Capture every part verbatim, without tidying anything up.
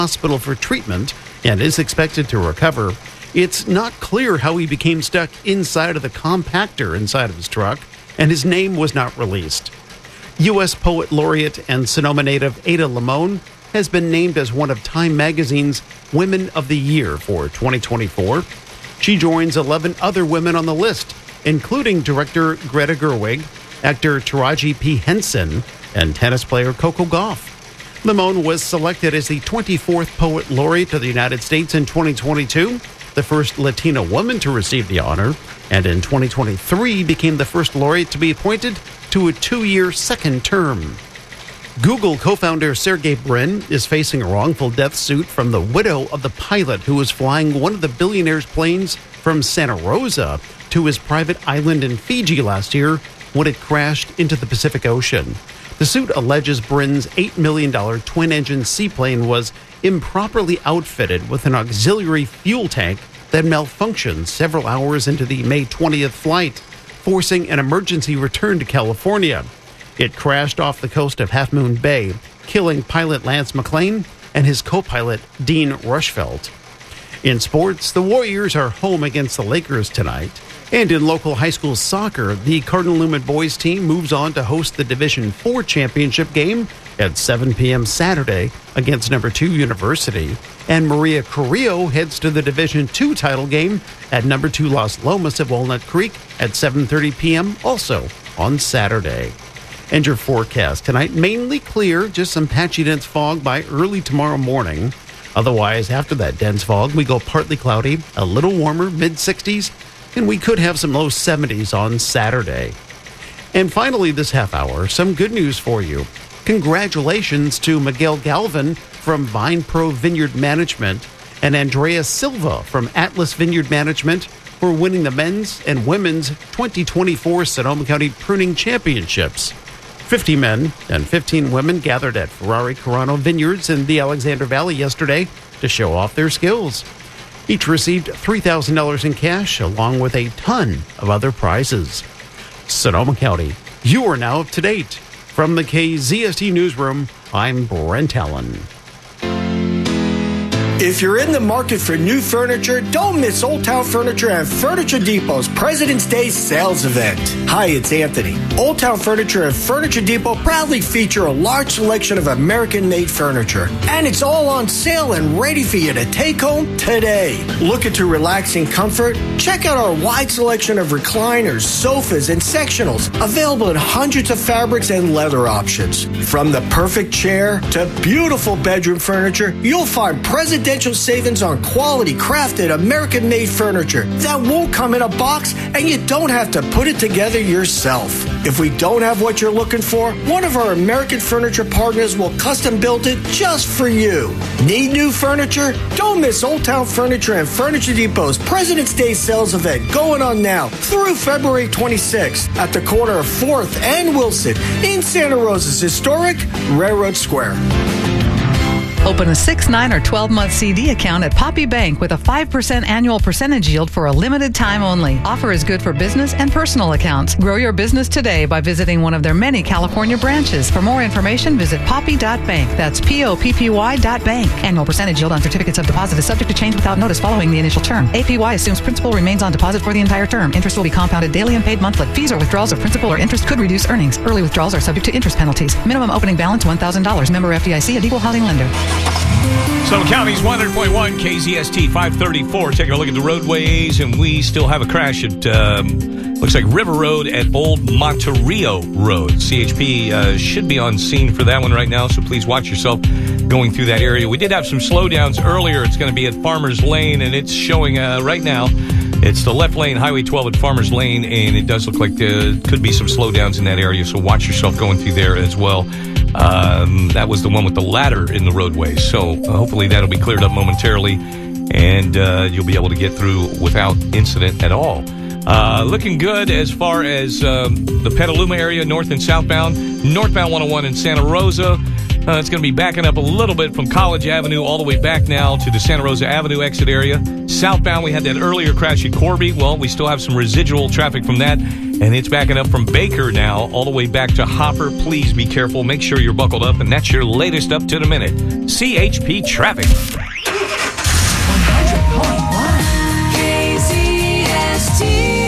hospital for treatment and is expected to recover. It's not clear how he became stuck inside of the compactor inside of his truck, and his name was not released. U S Poet Laureate and Sonoma native Ada Limon has been named as one of Time Magazine's Women of the Year for twenty twenty-four. She joins eleven other women on the list, including director Greta Gerwig, actor Taraji P. Henson, and tennis player Coco Gauff. Limon was selected as the twenty-fourth Poet Laureate of the United States in twenty twenty-two, the first Latina woman to receive the honor, and in twenty twenty-three became the first laureate to be appointed to a two-year second term. Google co-founder Sergey Brin is facing a wrongful death suit from the widow of the pilot who was flying one of the billionaire's planes from Santa Rosa to his private island in Fiji last year when it crashed into the Pacific Ocean. The suit alleges Brin's eight million dollars twin-engine seaplane was improperly outfitted with an auxiliary fuel tank that malfunctioned several hours into the May twentieth flight, forcing an emergency return to California. It crashed off the coast of Half Moon Bay, killing pilot Lance McClain and his co-pilot Dean Rushfeldt. In sports, the Warriors are home against the Lakers tonight. And in local high school soccer, the Cardinal Lumen boys team moves on to host the Division four championship game at seven p.m. Saturday against number two University. And Maria Carrillo heads to the Division two title game at number two Las Lomas of Walnut Creek at seven thirty p.m. also on Saturday. And your forecast tonight, mainly clear, just some patchy dense fog by early tomorrow morning. Otherwise, after that dense fog, we go partly cloudy, a little warmer, mid sixties, and we could have some low seventies on Saturday. And finally, this half hour, some good news for you. Congratulations to Miguel Galvin from Vine Pro Vineyard Management and Andrea Silva from Atlas Vineyard Management for winning the men's and women's twenty twenty-four Sonoma County Pruning Championships. fifty men and fifteen women gathered at Ferrari Carano Vineyards in the Alexander Valley yesterday to show off their skills. Each received three thousand dollars in cash, along with a ton of other prizes. Sonoma County, you are now up to date. From the K Z S T Newsroom, I'm Brent Allen. If you're in the market for new furniture, don't miss Old Town Furniture and Furniture Depot's President's Day sales event. Hi, it's Anthony. Old Town Furniture and Furniture Depot proudly feature a large selection of American-made furniture. And it's all on sale and ready for you to take home today. Looking to relax in comfort? Check out our wide selection of recliners, sofas, and sectionals, available in hundreds of fabrics and leather options. From the perfect chair to beautiful bedroom furniture, you'll find President's savings on quality, crafted, American-made furniture that won't come in a box and you don't have to put it together yourself. If we don't have what you're looking for, one of our American furniture partners will custom build it just for you. Need new furniture? Don't miss Old Town Furniture and Furniture Depot's President's Day sales event going on now through February twenty-sixth at the corner of fourth and Wilson in Santa Rosa's historic Railroad Square. Open a six, nine, or twelve-month C D account at Poppy Bank with a five percent annual percentage yield for a limited time only. Offer is good for business and personal accounts. Grow your business today by visiting one of their many California branches. For more information, visit poppy dot bank. That's P O P P Y dot bank. Annual percentage yield on certificates of deposit is subject to change without notice following the initial term. A P Y assumes principal remains on deposit for the entire term. Interest will be compounded daily and paid monthly. Fees or withdrawals of principal or interest could reduce earnings. Early withdrawals are subject to interest penalties. Minimum opening balance one thousand dollars. Member F D I C, an equal housing lender. Sonoma County's one hundred point one K Z S T five thirty-four. Taking a look at the roadways, and we still have a crash at, um, looks like River Road at Old Monterrio Road. C H P uh, should be on scene for that one right now, so please watch yourself going through that area. We did have some slowdowns earlier. It's going to be at Farmers Lane, and it's showing uh, right now. It's the left lane, Highway twelve at Farmers Lane, and it does look like there could be some slowdowns in that area, so watch yourself going through there as well. Um, that was the one with the ladder in the roadway, so uh, hopefully that'll be cleared up momentarily, and uh, you'll be able to get through without incident at all. Uh, looking good as far as um, the Petaluma area, north and southbound. Northbound one oh one in Santa Rosa. Uh, it's going to be backing up a little bit from College Avenue all the way back now to the Santa Rosa Avenue exit area. Southbound, we had that earlier crash at Corby. Well, we still have some residual traffic from that, and it's backing up from Baker now all the way back to Hopper. Please be careful. Make sure you're buckled up, and that's your latest up to the minute. C H P Traffic. K Z S T.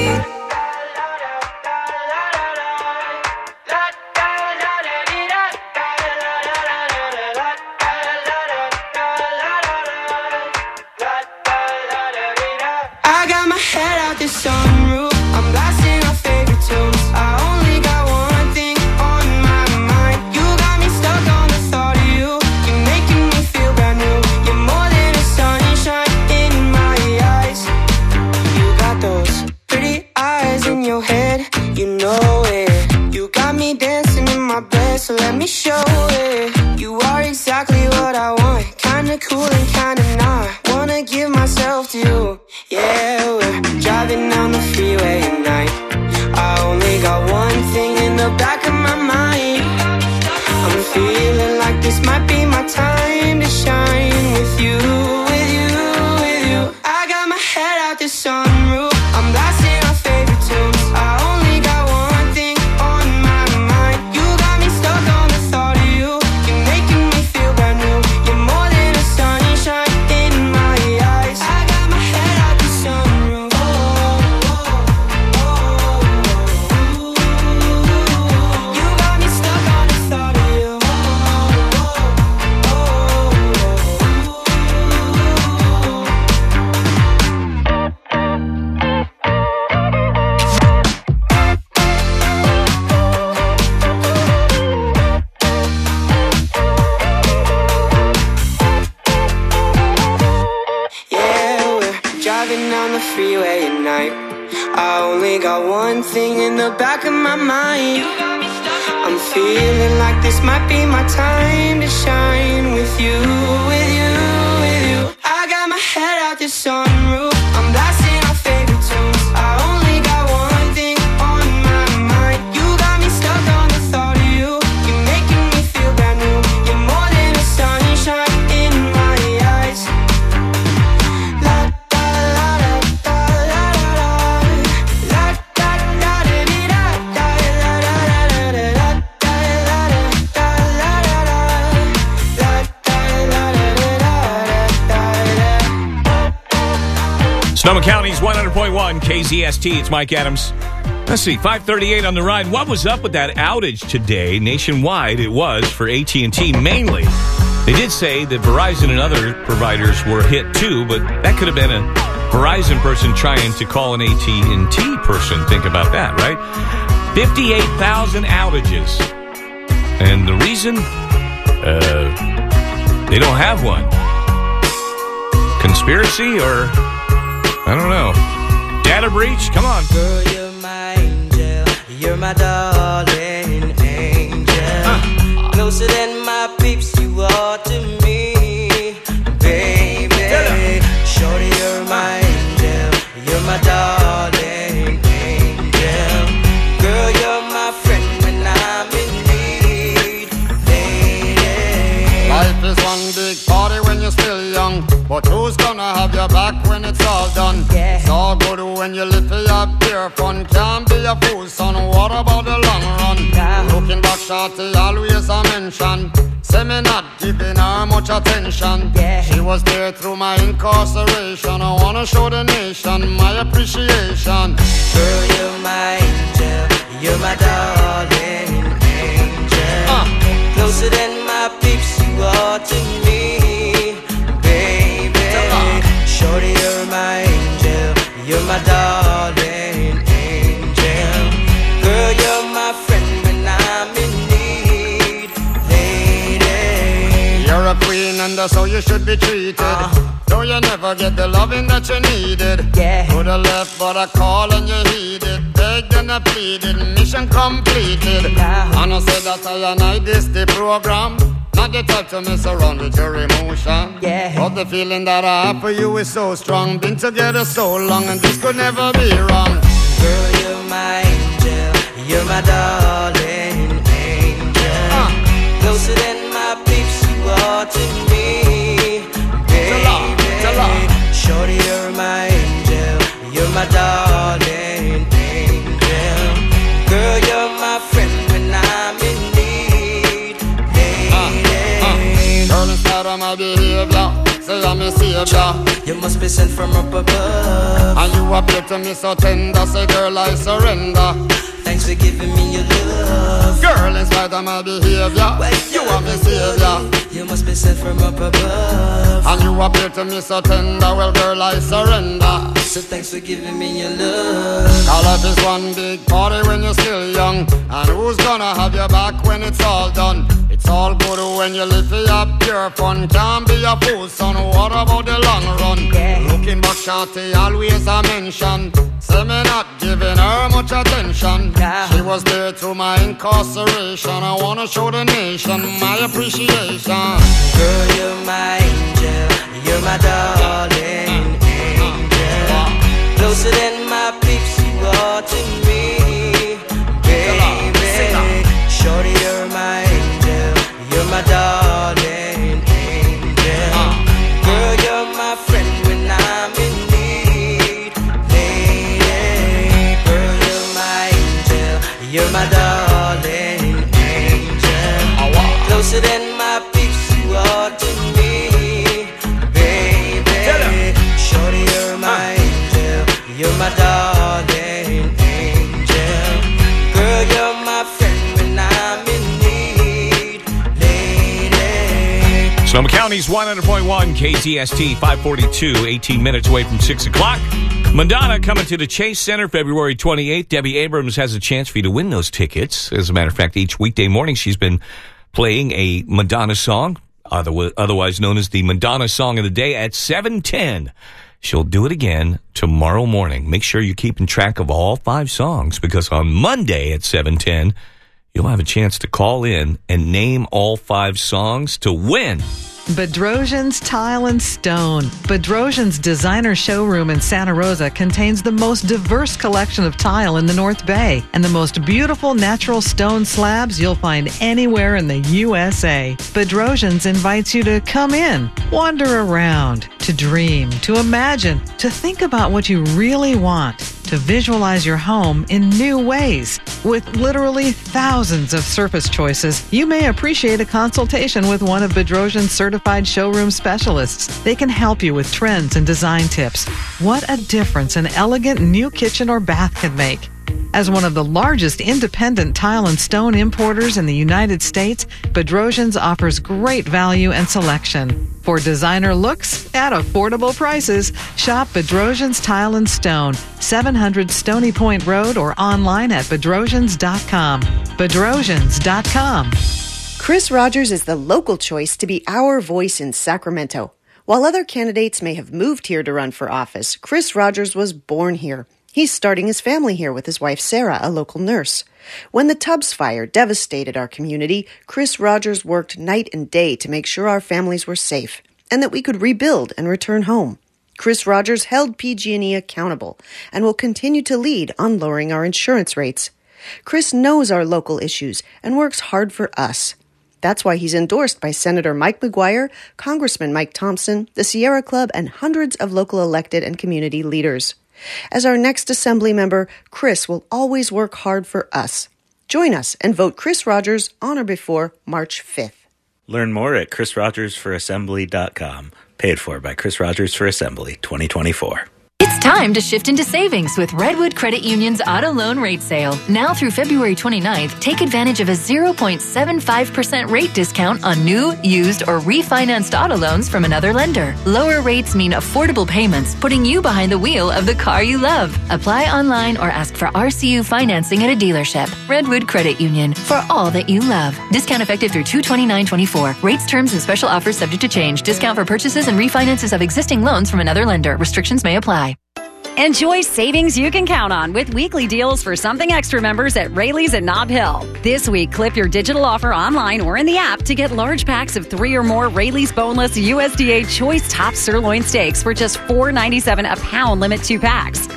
I got my head out the sunroof. I'm blasting our favorite tunes. I only got one thing on my mind. You got me stuck on the thought of you. You're making me feel brand new. You're more than a sunshine in my eyes. You got those pretty eyes in your head. You know it. You got me dancing in my bed, so let me show it. You are exactly what I want. Kinda cool and kinda not. Wanna give myself to you. Yeah, we're driving down the freeway at night. I only got one thing in the back of my mind. I'm feeling like this might be my time to shine with you, with you, with you. I got my head out the sunroof. I'm blasting our favorite tunes. I only got one thing on my mind. You got me stuck on the thought of you. You're making me feel brand new. You're more than a sunshine in my eyes. I got my head out the sunroof. Oh, oh, oh, oh. You got me stuck on the thought of you. Oh, oh, yeah, we're driving down the freeway at night. I only got one thing in the back of my mind. I'm feeling like this might be my time to shine with you, with you, with you. I got my head out the sunroof. I'm blasting our favorite tunes. I only got one thing on my mind. You got me stuck on the thought of you. You're making me feel brand new. You're more than a sunshine in my eyes. La da la da da la da da. La da da da dee da da la da da da da la da la da da la da da. La da la da da da da da. Sonoma County's one hundred point one K Z S T. It's Mike Adams. Let's see, five thirty-eight on the ride. What was up with that outage today? Nationwide, it was for A T and T mainly. They did say that Verizon and other providers were hit too, but that could have been a Verizon person trying to call an A T and T person. Think about that, right? fifty-eight thousand outages. And the reason? Uh, they don't have one. Conspiracy or, I don't know. Data breach? Come on. Girl, you're my angel. You're my darling angel. Huh. Closer than my peeps, you are to me, baby. Shorty, you're my angel. You're my darling angel. Girl, you're my friend when I'm in need, lady. Life is one big party when you're still young, but who's gonna have your back when it's all done? Yeah. It's all good when you live for your pure fun. Can't be a fool, son. What about the long run? Nah. Looking back, shorty, always a mention. Say me not giving her much attention. Yeah. She was there through my incarceration. I wanna show the nation my appreciation. Girl, you're my angel. You're my darling angel. Uh. Closer than my peeps, you are to me, baby. Shorty, you're my angel. You're my darling angel. Girl, you're my friend when I'm in need, lady. You're a queen and that's how you should be treated. Uh. Though you never get the loving that you needed. Yeah. Could have left but I call and you heeded. Begged and I pleaded, mission completed. Nah. And I said that I and I this the program. Not the type to mess around with your emotion. Yeah. But the feeling that I have for you is so strong. Been together so long and this could never be wrong. Girl, you're my angel. You're my darling angel. Uh. Closer than are to me, baby. Shorty, you're my angel, you're my darling angel. Girl, you're my friend when I'm in need, lady. Girl, instead of my behavior, say I'm a savior. You must be sent from up above, and you appear to me so tender. Say, girl, I surrender. Thanks for giving me your love. Girl, in spite of my behavior, you are my savior. You must be sent from up above, and you appear to me so tender. Well, girl, I surrender. So thanks for giving me your love. Our life is one big party when you're still young, and who's gonna have your back when it's all done? It's all good when you live for your pure fun. Can't be a fool, son. What about the long run? Yeah. Looking back, shawty, always a mention. Say me not giving her much attention. Yeah. She was there through my incarceration. I wanna show the nation my appreciation. Girl, you're my angel, you're my darling angel. Closer than my peeps, you are to me, baby. Shorty, you're my angel, you're my darling angel. Girl, you're my friend when I'm in need, lady. Girl, you're my angel, you're my darling angel. Closer than my peeps, you are to me, baby. Shorty, you're my angel, you're my darling angel. Girl, you're my friend when I'm in need, lady. Sonoma County's one hundred point one K Z S T, five forty-two, eighteen minutes away from six o'clock. Madonna coming to the Chase Center February twenty-eighth. Debbie Abrams has a chance for you to win those tickets. As a matter of fact, each weekday morning she's been playing a Madonna song, otherwise known as the Madonna Song of the Day, at seven ten. She'll do it again tomorrow morning. Make sure you're keeping track of all five songs, because on Monday at seven ten, you'll have a chance to call in and name all five songs to win. Bedrosian's Tile and Stone. Bedrosian's designer showroom in Santa Rosa contains the most diverse collection of tile in the North Bay and the most beautiful natural stone slabs you'll find anywhere in the U S A. Bedrosian's invites you to come in, wander around, to dream, to imagine, to think about what you really want, to visualize your home in new ways. With literally thousands of surface choices, you may appreciate a consultation with one of Bedrosian's certified showroom specialists. They can help you with trends and design tips. What a difference an elegant new kitchen or bath can make. As one of the largest independent tile and stone importers in the United States, Bedrosian's offers great value and selection. For designer looks at affordable prices, shop Bedrosian's Tile and Stone, seven hundred Stony Point Road, or online at bedrosians dot com. bedrosians dot com. Chris Rogers is the local choice to be our voice in Sacramento. While other candidates may have moved here to run for office, Chris Rogers was born here. He's starting his family here with his wife, Sarah, a local nurse. When the Tubbs fire devastated our community, Chris Rogers worked night and day to make sure our families were safe and that we could rebuild and return home. Chris Rogers held P G and E accountable and will continue to lead on lowering our insurance rates. Chris knows our local issues and works hard for us. That's why he's endorsed by Senator Mike McGuire, Congressman Mike Thompson, the Sierra Club, and hundreds of local elected and community leaders. As our next Assembly member, Chris will always work hard for us. Join us and vote Chris Rogers on or before March fifth. Learn more at chris rogers for assembly dot com. Paid for by Chris Rogers for Assembly twenty twenty-four. It's time to shift into savings with Redwood Credit Union's auto loan rate sale. Now through February twenty-ninth, take advantage of a zero point seven five percent rate discount on new, used, or refinanced auto loans from another lender. Lower rates mean affordable payments, putting you behind the wheel of the car you love. Apply online or ask for R C U financing at a dealership. Redwood Credit Union, for all that you love. Discount effective through two twenty-nine twenty-four. Rates, terms, and special offers subject to change. Discount for purchases and refinances of existing loans from another lender. Restrictions may apply. Enjoy savings you can count on with weekly deals for Something Extra members at Rayleigh's at Nob Hill. This week, clip your digital offer online or in the app to get large packs of three or more Rayleigh's boneless U S D A choice top sirloin steaks for just four ninety-seven a pound, limit two packs.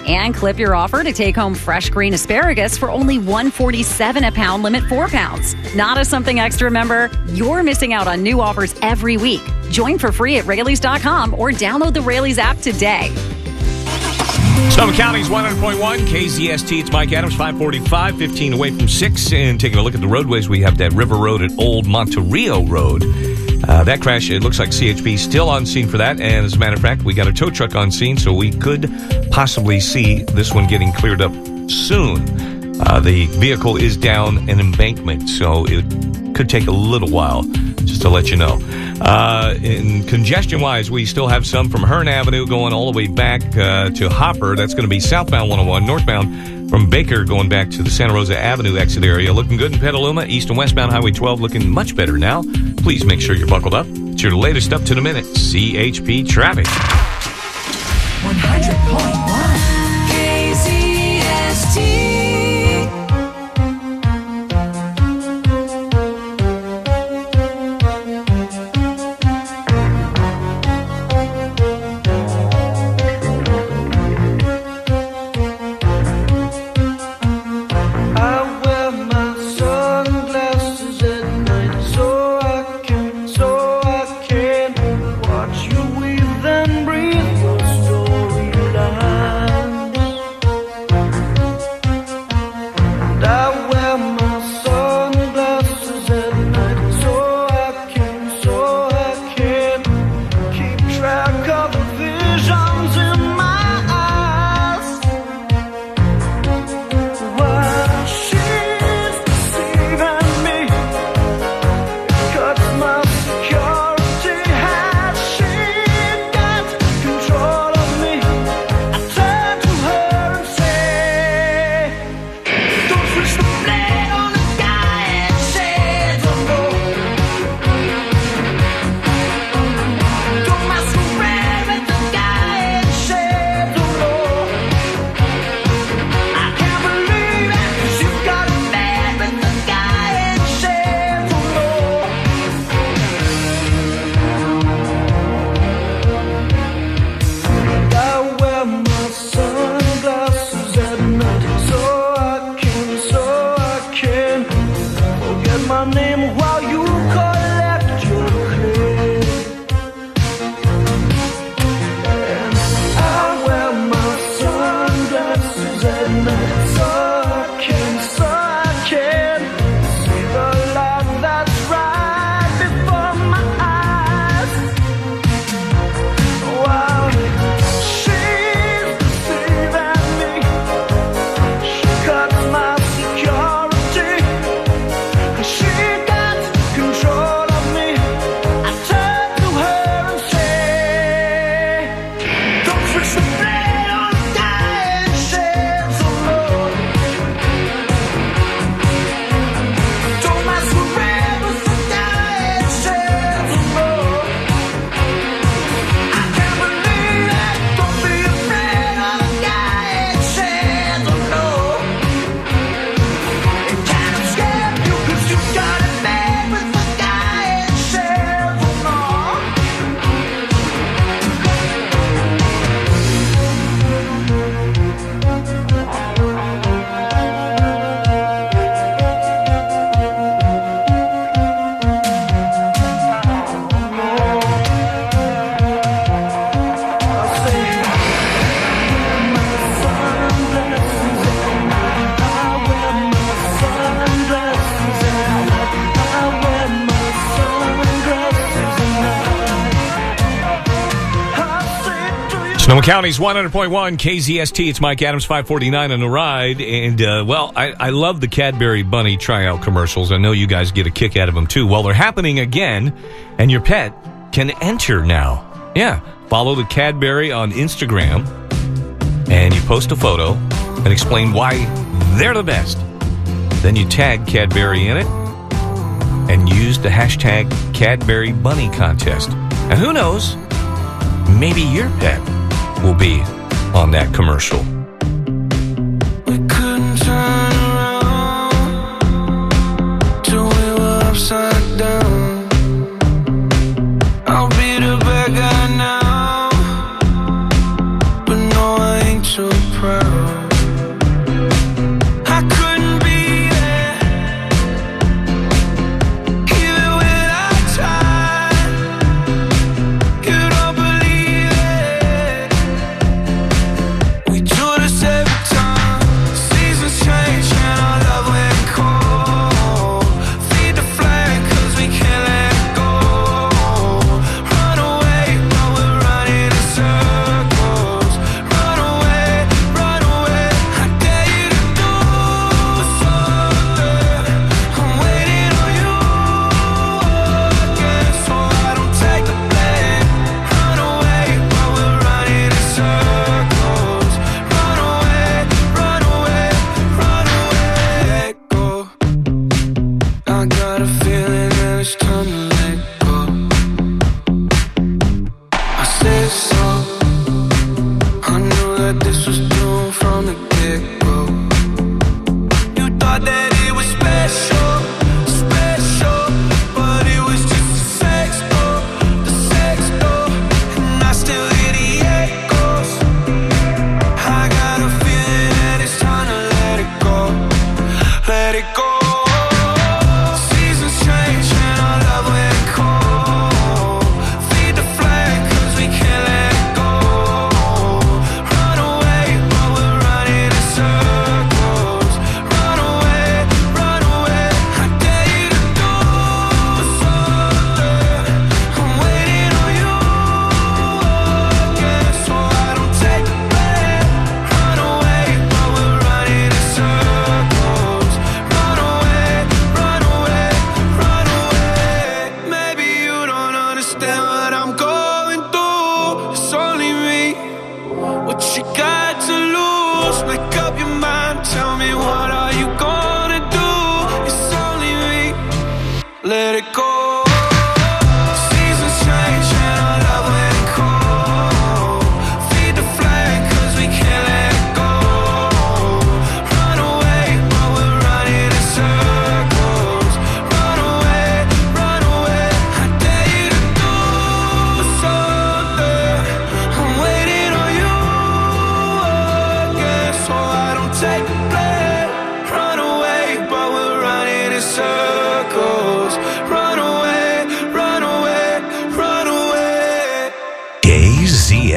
And clip your offer to take home fresh green asparagus for only one dollar and forty-seven cents a pound, limit four pounds. Not a Something Extra member? You're missing out on new offers every week. Join for free at Raley's dot com or download the Raley's app today. Sonoma County's one hundred point one K Z S T. It's Mike Adams, five forty-five, fifteen away from six. And taking a look at the roadways, we have that River Road at Old Monterey Road. Uh, that crash, it looks like C H P still on scene for that. And as a matter of fact, we got a tow truck on scene, so we could possibly see this one getting cleared up soon. Uh, the vehicle is down an embankment, so it could take a little while, just to let you know. Uh, in congestion-wise, we still have some from Hearn Avenue going all the way back uh, to Hopper. That's going to be southbound one oh one, northbound from Baker going back to the Santa Rosa Avenue exit area. Looking good in Petaluma. East and westbound Highway twelve looking much better now. Please make sure you're buckled up. It's your latest up to the minute C H P traffic. one hundred point one K Z S T. Sonoma County's one hundred point one K Z S T. It's Mike Adams, five forty-nine on the ride. And, uh, well, I, I love the Cadbury Bunny tryout commercials. I know you guys get a kick out of them, too. Well, they're happening again, and your pet can enter now. Yeah, follow the Cadbury on Instagram, and you post a photo and explain why they're the best. Then you tag Cadbury in it and use the hashtag Cadbury Bunny Contest. And who knows, maybe your pet will be on that commercial. We couldn't turn around till we were upside down. I'll be the bad guy now, but no, I ain't so proud.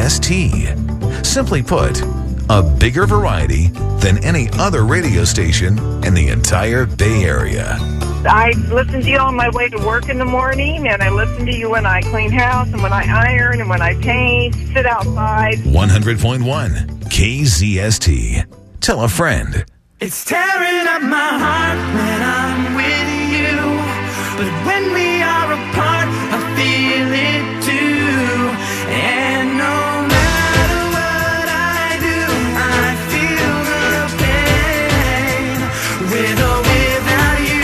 S T. Simply put, a bigger variety than any other radio station in the entire Bay Area. I listen to you on my way to work in the morning, and I listen to you when I clean house and when I iron and when I paint, sit outside. one hundred point one K Z S T. Tell a friend. It's tearing up my heart when I'm with you, but when we are apart, I feel it too. And no matter what I do, I feel the pain with or without you.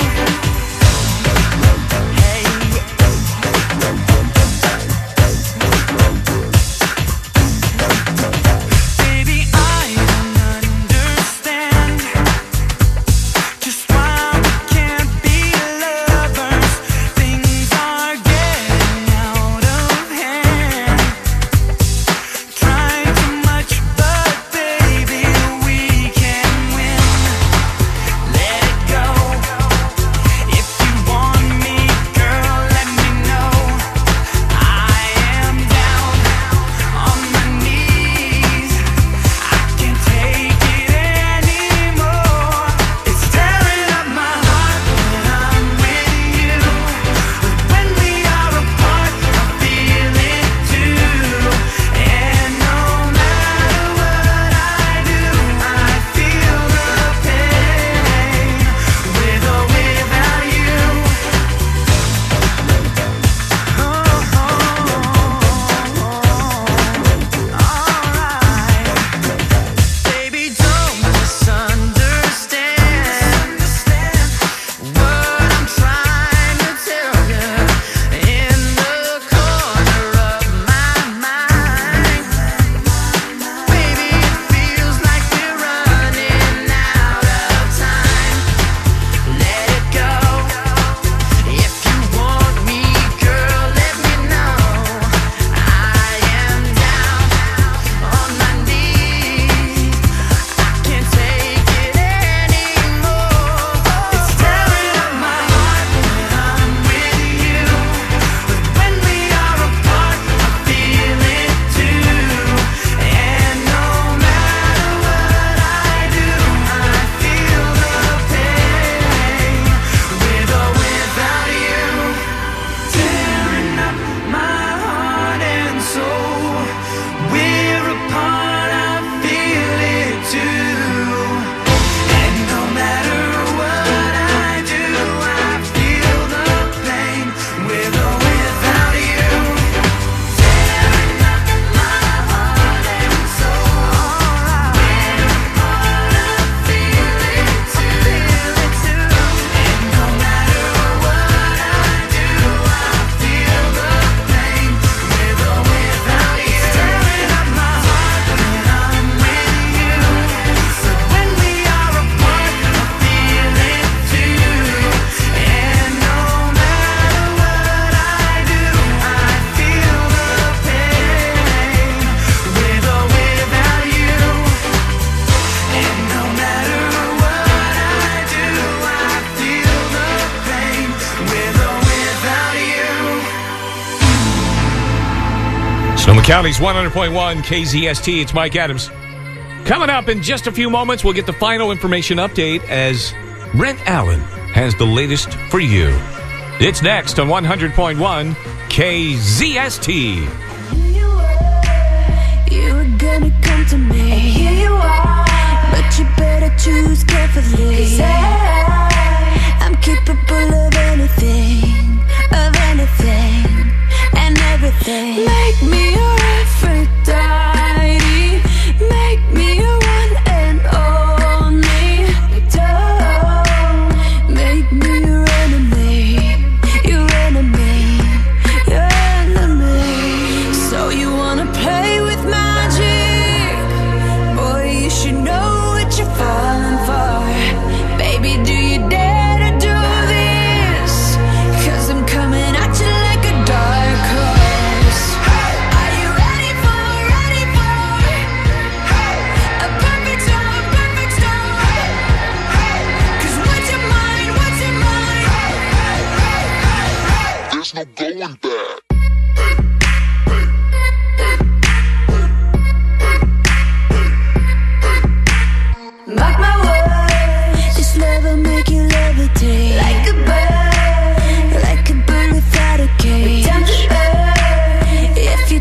Baby, I don't understand just why we can't be lovers. Things are getting out of hand. Trying too much, but baby, we can win. Let it go. If you want me, girl, let me know. I am down on my knees. I can't take it anymore. It's tearing up my heart when I'm with you, but when we are apart, I feel it too. And no matter what I do, I feel the pain with or without you. Baby, don't misunderstand what I'm trying to tell you. In the corner of my mind, baby, it feels like we're running out of time. Let it go. If you want me, girl, let me know. I am down on my knees. I can't take it anymore. It's tearing up my heart when I'm with you, but when we are apart, I feel it too. And no matter what I do, I feel the pain with or without you. Tearing up my heart and soul. We're apart, I feel it too. And no matter what I do, I feel the pain with or without you. Tearing up my heart and soul. We're apart, I feel it too. And no matter what I do, I feel the pain with or without you. Tearing up my heart when I'm with you, but when we are apart, I feel it too. And no matter what I do, I feel the pain with or without you. And no matter what I do, I feel the pain with or without you. Sonoma County's one hundred point one K Z S T. It's Mike Adams. Coming up in just a few moments, we'll get the final information update as Brent Allen has the latest for you. It's next on one hundred point one K Z S T. You were gonna come to me, and here you are. But you better choose carefully, 'cause I, I'm capable of anything, of anything, and everything. Make me your Aphrodite, make me your one and only. Don't make me your enemy, your enemy, your enemy. So you wanna play with magic? Boy, you should know what you're falling for. Baby, do you dare to do this? 'Cause I'm coming at you like a dark horse. Are you ready for, ready for a perfect storm, perfect storm? 'Cause what's your mind, what's your mind? There's no going back.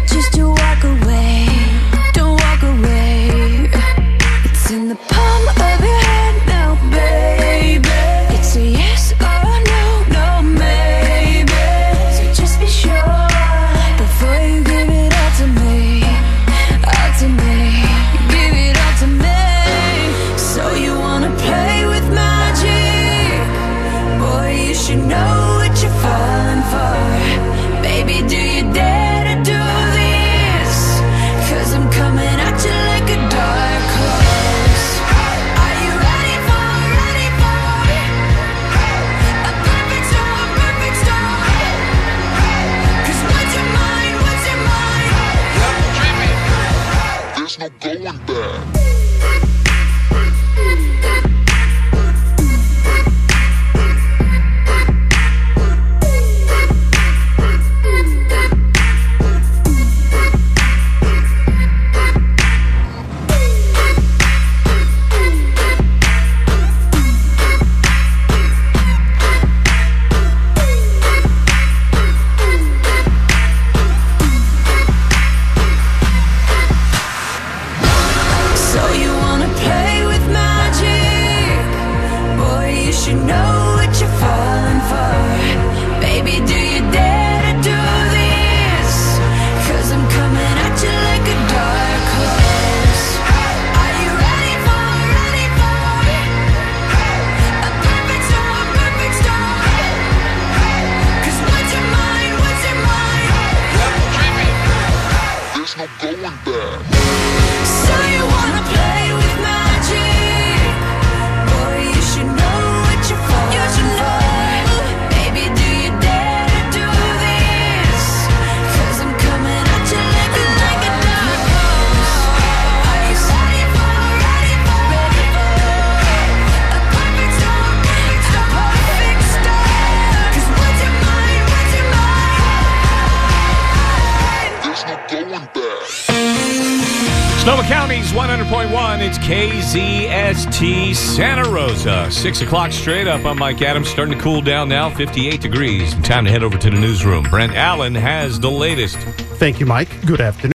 just to walk away. Don't walk away. It's in the palm of your hand now, baby. It's a yes or no, no maybe. So just be sure before you give it all to me, all to me. Give it all to me. So you wanna play with magic? Boy, you should know what you're falling for. Baby, do you dare to do this? Cause I'm coming at you like a dark horse. Are you ready for, ready for a perfect storm, a perfect storm? Cause what's your mind, what's your mind? There's no going back. So you wanna play with magic? Boy, you should know what you're falling for. Baby, do you dare to do this? Cause I'm coming at you like a dark horse. Are you ready for, ready for a perfect storm, perfect storm? Cause what's your mind, what's your mind? There's no going back. So you wanna play with magic? Boy, you should know what you're falling for. Baby, do you dare to do this? Cause I'm coming at you like a, like a dark horse. Are you ready for, ready for, ready for a perfect storm, a perfect storm? Cause what's your mind, what's your mind? There's no going back. Sonoma County's one hundred point one. It's K Z S T Santa Rosa. Six o'clock straight up. I'm Mike Adams. Starting to cool down now. fifty-eight degrees. Time to head over to the newsroom. Brent Allen has the latest. Thank you, Mike. Good afternoon.